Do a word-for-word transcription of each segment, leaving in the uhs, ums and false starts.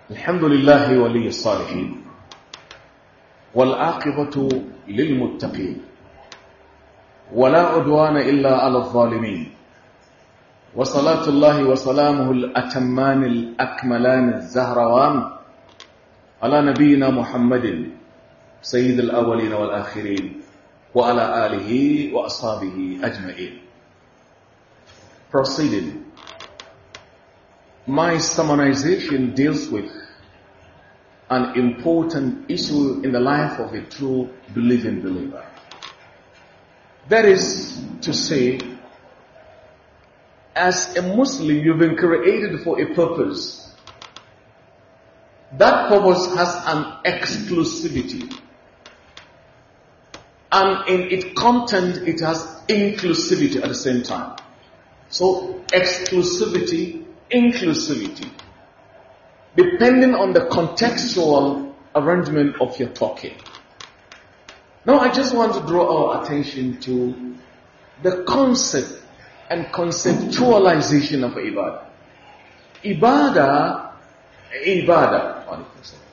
الحمد لله ولي الصالحين والعاقبة للمتقين ولا عدوان إلا على الظالمين وصلاة الله وسلامه الأتمان الأكملان الزهروان على نبينا محمد سيد الأولين والآخرين وعلى آله وأصحابه أجمعين. Proceeding, my sermonization deals with an important issue in the life of a true believing believer. That is to say, as a Muslim, you've been created for a purpose. That purpose has an exclusivity. And in its content, it has inclusivity at the same time. So, exclusivity, inclusivity, depending on the contextual arrangement of your talking. Now, I just want to draw our attention to the concept and conceptualization of ibadah. Ibadah, ibadah,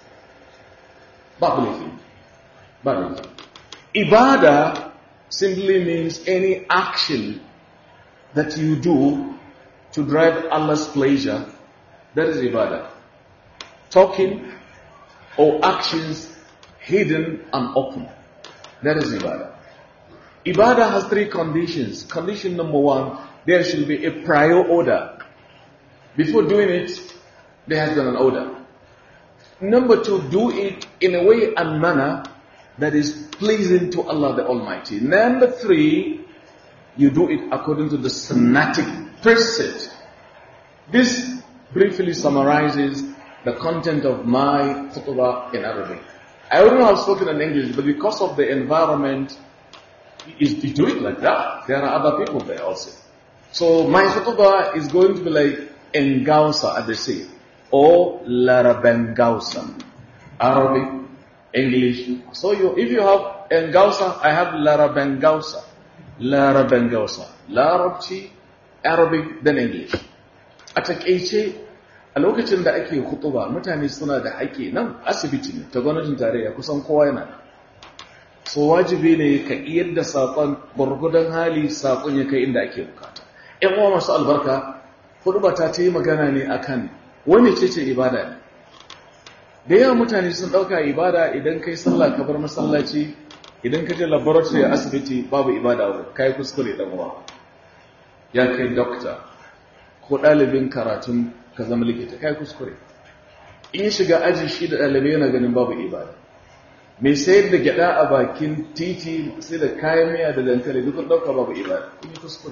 Babylon. Ibadah simply means any action that you do to drive Allah's pleasure. That is ibadah. Talking or actions hidden and open. That is ibadah. Ibadah has three conditions. Condition number one, there should be a prior order. Before doing it, there has been an order. Number two, do it in a way and manner that is pleasing to Allah the Almighty. Number three, you do it according to the Sunnatic precept. This briefly summarizes the content of my khutbah in Arabic. I wouldn't have spoken in English, but because of the environment, you do it like that. There are other people there also. So my khutbah is going to be like Engausa, as they say, or Larabengausa. Arabic, English. So you, if you have Engausa, I have Larabengausa. Larabengausa. Larabci, Arabic, then English. A takeice, a lokacin da ake khutba, mutane suna da haƙƙi nan asibiti ne ta gwamnatin tarayya kusan kowa yana. So wajibi ne ka iyar da saƙon gwargwadon hali saƙon ya kai inda ake bukata. ‘Yan uwa masu albarka, khutba ta ta yi magana ne akan wani ce ce ibada ne. Da yawa mutane sun ɗauka ibada idan kai sallah ka bar masallaci, idan ka je laboratory a asibiti babu ibada wurin, kai kuskure ɗan uwa. Ya kai doctor ko ɗalibin karatun ka zama likita, kai kuskure. In shiga aji shi da ɗalibai yana ganin babu ibada. Mai sayar da gyada a bakin titi sai da kayan miya da dankali duk ɗauka babu ibada, kun yi kuskure.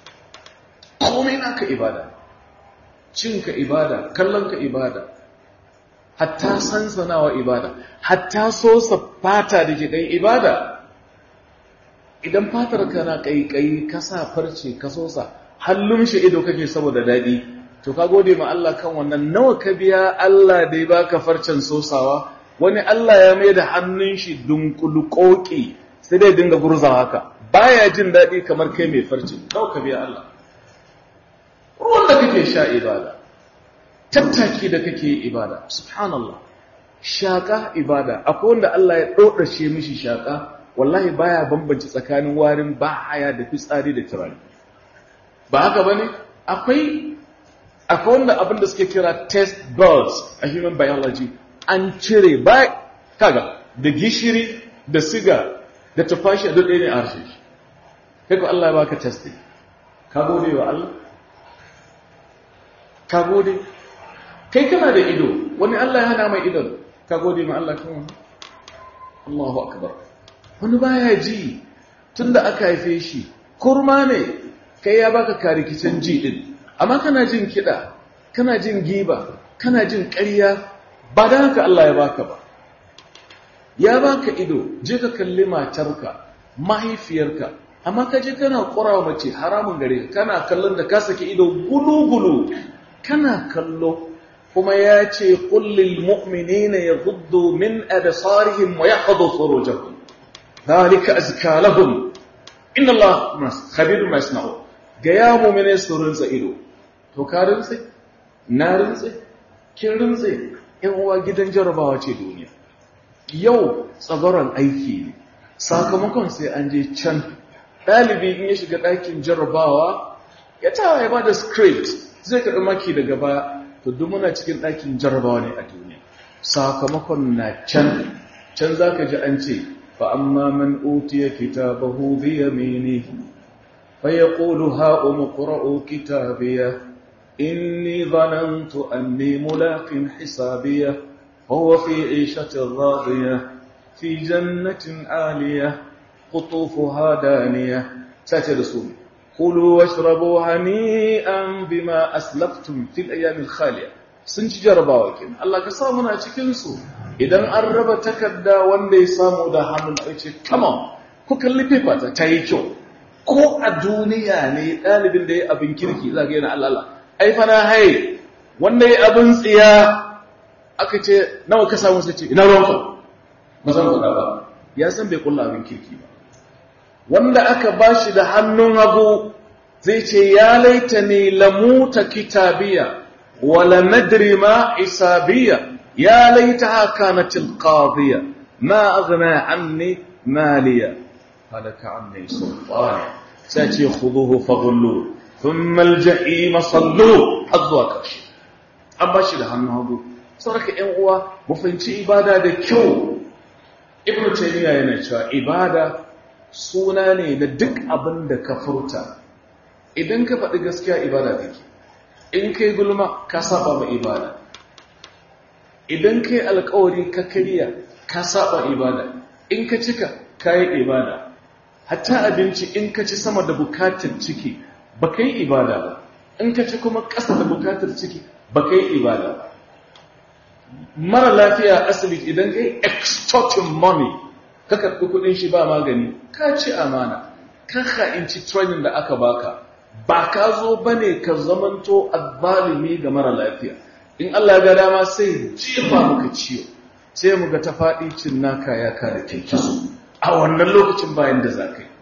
Komai naka ibada, cinka ibada, kallonka ibada, hatta sansanawa ibada, hatta sosa fata da ke kai ibada. Idan fatar ka na ƙaiƙayi ka sa farce ka sosa, hallun shi ido kake saboda daɗi, to ka gode ma Allah kan wannan. Nawa ka biya Allah da ya baka farcen sosawa? Wani Allah ya mai da hannun shi dunkulukoki sai dai dinga gurza haka, baya jin daɗi kamar kai mai farce. Nawa ka biya Allah? Ruwan da kake sha ibada, tattaki da kake ibada, subhanallah. Shaka ibada, akwai wanda Allah ya ɗoɗashe mishi shaka, wallahi baya bambanci tsakanin warin bahaya da fitsari da turare. Ba haka bane? Akwai akwai wanda abin da suke kira taste buds a human biology an cire ba kaga da gishiri da siga da tufashi a duk ɗaya ne a harshe shi. Kai ko Allah ya baka taste. Ka gode wa Allah? Ka gode? Kai kana da ido, wani Allah ya hana mai idon. Ka gode ma Allah kan wani? Allahu akbar. Wani baya ji tunda aka haife shi, kurma ne. Kai ya baka karikicin ji din, amma kana jin kiɗa, kana jin giba, kana jin ƙarya, ba da haka Allah ya baka ba. Ya baka ido, je ka kalli matarka, mahaifiyarka, amma ka je kana ƙurawa mace haramun gare ka, kana kallon da ka saki ido gulu-gulu, kana kallo, kuma ya ce kullil mu'minina yaghuddu min absarihim wa yahfadhu furujahum dhalika azka lahum inna Allah khabirun ma yasna'un. Ga ya mu'mine su rinsa ido, to ka rintse, na rintse, kin rintse, ‘yan uwa gidan jarabawa ce duniya. Yau tsagoron aiki ne, sakamakon sai an je can. Ɗalibi in ya shiga ɗakin jarabawa, ya tawa ya ba da script zai karɓi maki daga baya, to duk muna cikin ɗakin jarabawa ne a duniya. Sakamakon na can, can za ka ji an ce, fa amma man utiya kitabahu bi yaminihi fa yaqulu ha umqra'u kitabiya inni dhanantu anni mulaqin hisabiya wa huwa fi 'ishatin radiyah fi jannatin 'aliyah qutufuha daniyah. sace da su kulu washrabu hani'an bima aslaftum fil ayyamil khaliyah. Sun ci jarabawa kin Allah ka sa muna cikin su. Idan an raba takarda wanda ya samu da hannun a ce come on ku kalli paper ta tayi kyau. Ko a duniya ne dalibin da yayi abin kirki zaka yana Allah Allah ai fa na hai wanda yayi abin tsiya aka ce nawa ka samu sai ce ina ruwanka ba san ka ba ya san bai kulla abin kirki ba. Wanda aka bashi da hannun hagu zai ce ya laitani lamuta kitabiya wala nadri ma isabiya ya laitaha kanat alqadiya ma aghna anni maliya halaka anni sultani sai ce khuduhu faghullu thumma aljahim sallu azwa kashi. An bashi da hannun hagu. Sarka ƴan uwa mu fahimci ibada da kyau. Ibn Taymiyyah yana cewa ibada suna ne na duk abin da ka furta. Idan ka faɗi gaskiya ibada kake. In kai gulma ka saba ma ibada. Idan kai alƙawari ka kariya ka saba ibada. In ka cika kai ibada. Hatta abinci in ka ci sama da bukatar ciki ba kai ibada ba. In ka ci kuma ƙasa da bukatar ciki ba kai ibada ba. Mara lafiya asibiti idan kai extorting money ka karɓi kuɗin shi ba magani ka ci amana ka ha'inci training da aka baka ba ka zo bane ka zamanto azzalimi ga mara lafiya. In Allah ga dama sai jefa muka ciwo sai mu ga ta faɗi cin naka ya kare kinkisu a wannan lokacin bayan da za ka yi.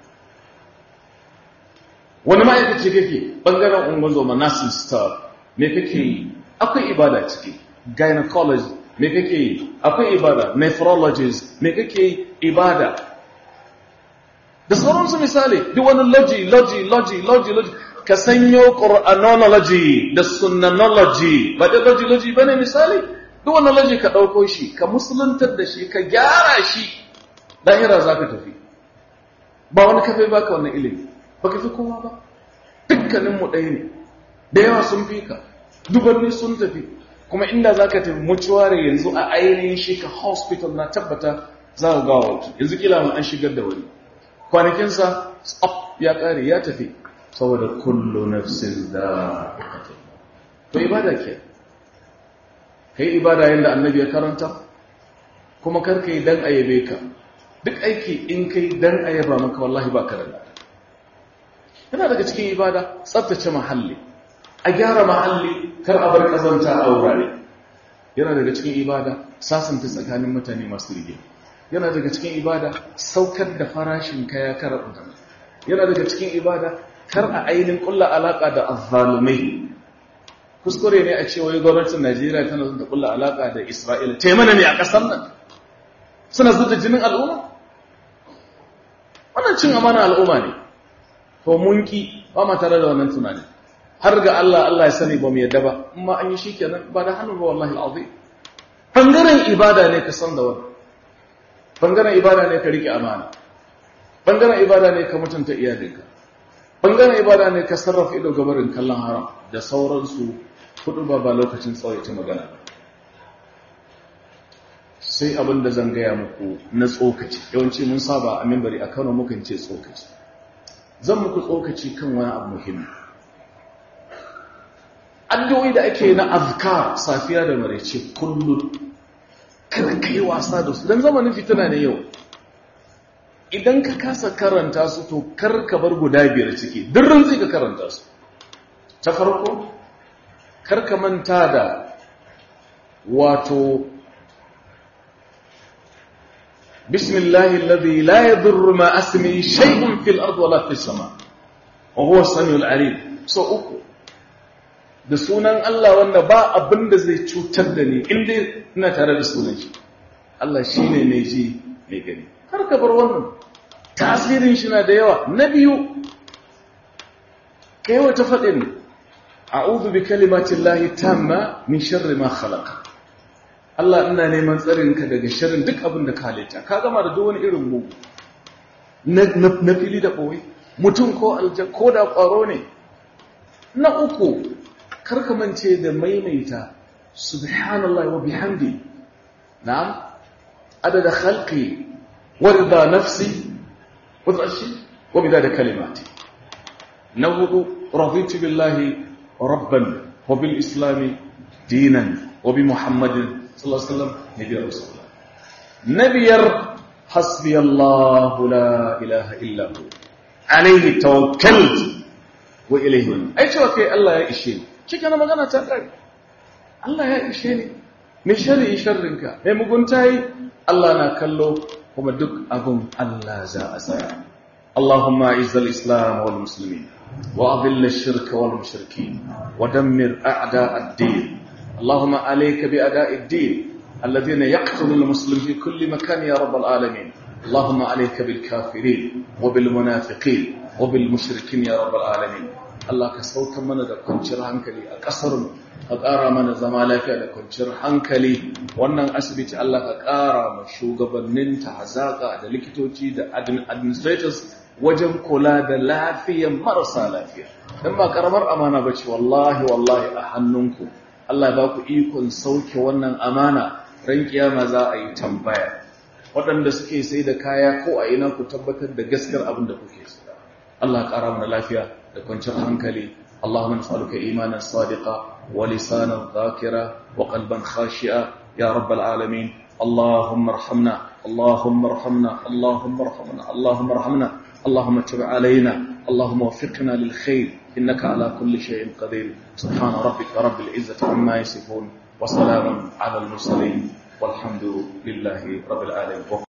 Wani ma'aikaci kake ɓangaren ungozoma nursing staff me kake yi akwai ibada ciki. Gynecology me kake yi akwai ibada. Nephrologist me kake yi ibada. Da sauransu misali duk wani logi logi logi logi logi ka sanyo qur'anology da sunnanology ba da logi logi bane misali duk wani logi ka dauko shi ka musuluntar da shi ka gyara shi lahira zaka tafi. Ba wani kafe baka wannan ilimi ba ka fi kowa ba. Dukkanin mu ɗaya ne da yawa sun fi ka dubanni sun tafi. Kuma inda za ka tafi mutuware yanzu a ainihin shi ka hospital na tabbata za ka gawa wuce yanzu kila ma an shigar da wani kwanakinsa up ya kare ya tafi saboda kullu nafsin da to ibada ke kai ibada yadda annabi ya karanta kuma karka yi dan ayabe ka duk aiki in kai dan ayaba maka wallahi ba ka da yana daga cikin ibada tsaftace mahalli a gyara mahalli kar a bar kazanta a wurare. Yana daga cikin ibada sasanta tsakanin mutane masu rige. Yana daga cikin ibada saukar da farashin kaya kar a. Yana daga cikin ibada kar a ainin kulla alaka da azzalumai. Kuskure ne a cewa gwamnatin Najeriya tana son ta kulla alaka da Isra'ila. Taimana ne a kasar nan. Suna zuba jinin al'umma? Wannan cin amana al'umma ne. To mun ki ba ma tare da wannan tunani. Har ga Allah Allah ya sani ba mu yadda ba amma an yi shikenan ba da hannu ba wallahi alazim. Bangaren ibada ne ka san da wannan. Bangaren ibada ne ka rike amana. Bangaren ibada ne ka mutunta iyalinka. Bangaren ibada ne ka sarrafa ido gabarin kallon haram da sauransu hudu ba ba lokacin tsawaita magana ba. Sai abin da zan gaya muku na tsokaci. Yawanci mun saba a minbari a Kano mukan ce tsokaci. Zan muku tsokaci kan wani abu muhimmi. Addu'o'i da ake na azkar safiya da maraice kullum kada kai wasa da su dan zamanin fitina ne yau. Idan ka kasa karanta su to kar ka bar guda biyar ciki dirrin sai ka karanta su. Ta farko kar ka manta da wato bismillahi alladhi la yadurru ma ismihi shay'un fil ardi wala fis sama wa huwa as-sami'ul 'alim. So uku da sunan Allah wanda ba abin da zai cutar da ni inda ina tare da sunan shi. Allah shi ne mai ji mai gani. Har ka bar wannan tasirin shi na da yawa. Na biyu, kai wata faɗin a'udhu bi kalimatillahi tamma min sharri ma khalaq. Allah ina neman tsarinka daga sharrin duk abin da ka halitta. Ka gama da duk wani irin mugu na fili da ɓoye, mutum ko aljan ko da ƙwaro ne. Na uku, karka mance da maimaita subhanallah wa bihamdi, na'am, adada khalqi wa rida nafsi wa dhashi wa bidada kalimati. Na hudu, raditu billahi rabban wa bil islami dinan wa bi muhammadin sallallahu alaihi wasallam nabiyar rasulullah. Nabiyar حسبي الله لا إله إلا هو عليه توكلت وإليه أنيب. أي cewa kai Allah ya ishe ni, kike na magana ta kare. Allah ya ishe ni, me sharri sharrinka, me muguntai Allah na kallo, kuma duk abun Allah za a tsaya. Allahumma a'izz al-islam wal muslimin wa adhill ash-shirk wal mushrikeen wa dammir a'da' ad-din. Allahumma alayka bi a'da'i ad-din الذين يقتلون المسلمين في كل مكان يا رب العالمين. اللهم عليك بالكافرين وبالمنافقين وبالمشركين يا رب العالمين. الله كسوك من دا كنشر هنكلي أكسر قد أرى من زمالك دا كنشر هنكلي وانا أسبت الله كأرى مشوق بننت عزاقا دا لكتوتي دا administrators وجم كلا دا لافيا مرسى لافيا لما كرمر أمانة بچ والله والله أحننكم الله باكو إيكون سوك وانا أمانة ran kiyama za a yi tambaya. Waɗanda suke sai da kaya ko a ina ku tabbatar da gaskiyar abin da kuke so. Allah ƙara mana lafiya da kwanciyar hankali. Allahumma nas'aluka imanan sadiqa wa lisanan dhakira wa qalban khashi'a ya rabbal alamin. Allahumma arhamna Allahumma arhamna Allahumma arhamna Allahumma arhamna Allahumma tub alaina Allahumma waffiqna lil khair innaka ala kulli shay'in qadir. Subhana rabbika rabbil izzati amma yasifun. وسلام على المرسلين والحمد لله رب العالمين.